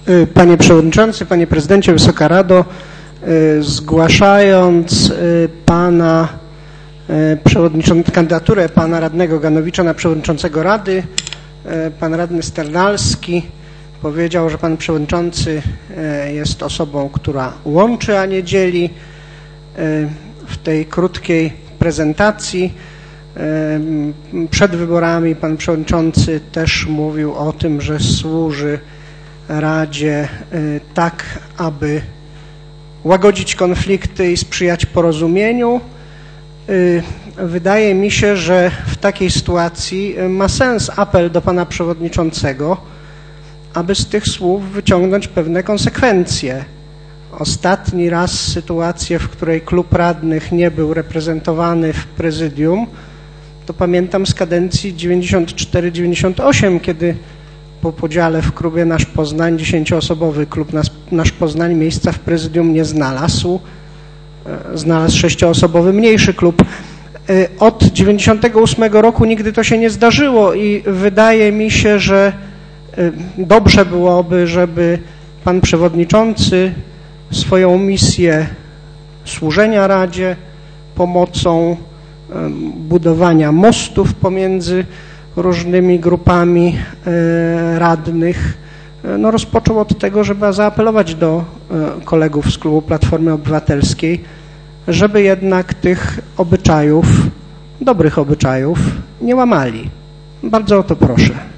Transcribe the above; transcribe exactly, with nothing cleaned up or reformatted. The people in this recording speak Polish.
Panie Przewodniczący, Panie Prezydencie, Wysoka Rado, zgłaszając Pana przewodniczącego, kandydaturę Pana Radnego Ganowicza na Przewodniczącego Rady, Pan Radny Sternalski powiedział, że Pan Przewodniczący jest osobą, która łączy, a nie dzieli. W tej krótkiej prezentacji przed wyborami Pan Przewodniczący też mówił o tym, że służy Radzie tak, aby łagodzić konflikty i sprzyjać porozumieniu. Wydaje mi się, że w takiej sytuacji ma sens apel do Pana Przewodniczącego, aby z tych słów wyciągnąć pewne konsekwencje. Ostatni raz sytuację, w której klub radnych nie był reprezentowany w prezydium, to pamiętam z kadencji dziewięćdziesiąt cztery dziewięćdziesiąt osiem, kiedy po podziale w klubie Nasz Poznań, dziesięcioosobowy klub Nasz, Nasz Poznań miejsca w prezydium nie znalazł. Znalazł sześcioosobowy mniejszy klub. Od dziewięćdziesiątego ósmego roku nigdy to się nie zdarzyło i wydaje mi się, że dobrze byłoby, żeby Pan Przewodniczący swoją misję służenia Radzie, pomocą budowania mostów pomiędzy różnymi grupami radnych, no rozpoczął od tego, żeby zaapelować do kolegów z klubu Platformy Obywatelskiej, żeby jednak tych obyczajów, dobrych obyczajów nie łamali. Bardzo o to proszę.